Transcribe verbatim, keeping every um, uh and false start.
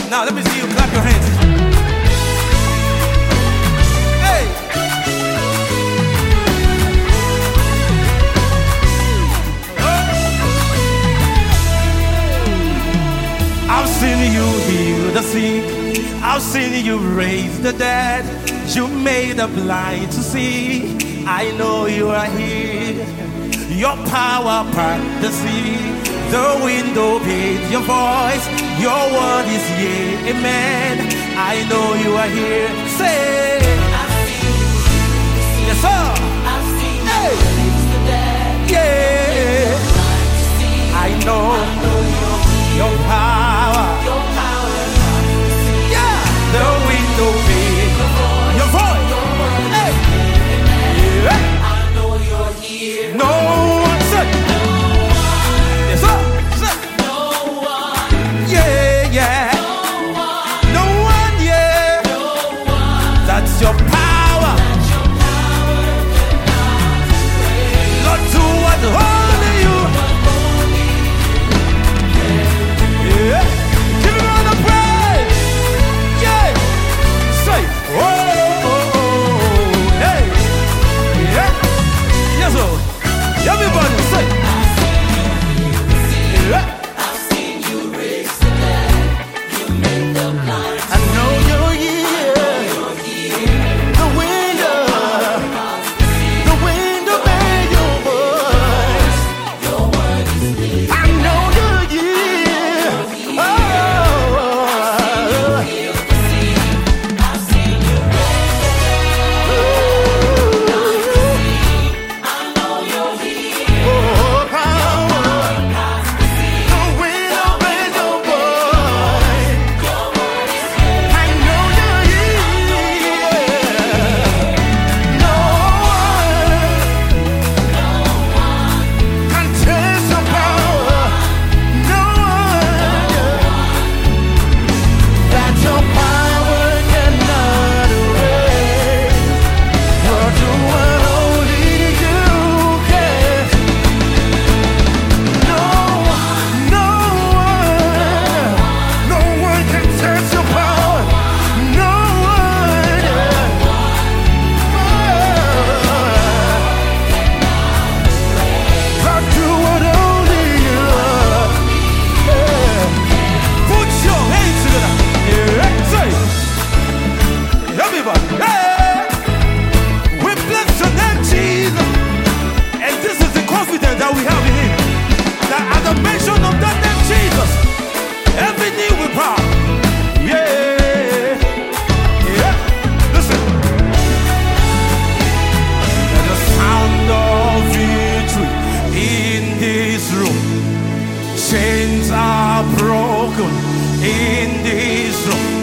Now let me see you clap your hands. Hey! I've seen you heal the sick, I've seen you raise the dead, you made the blind to see. I know you are here. Your power part the sea, the wind obeyed your voice. Your word is yea, amen. I know you are here. Say, I've seen you. Yes, sir. I've seen hey. You raise the dead. Yeah. I know, I know your power. Your power. Yeah. The wind obeyed your voice. Your word hey. Is yeah. I know you're here. No one said. No one. Yes, sir. That's your power. That's your power Lord, do what only you. Yeah. Give him all the praise. Yeah. Say, oh, oh, oh. Hey. Yeah. Yes, oh. Everybody say. Yeah. I've seen you raise the dead. You make the blind. I know you're here. Chains are broken in this room.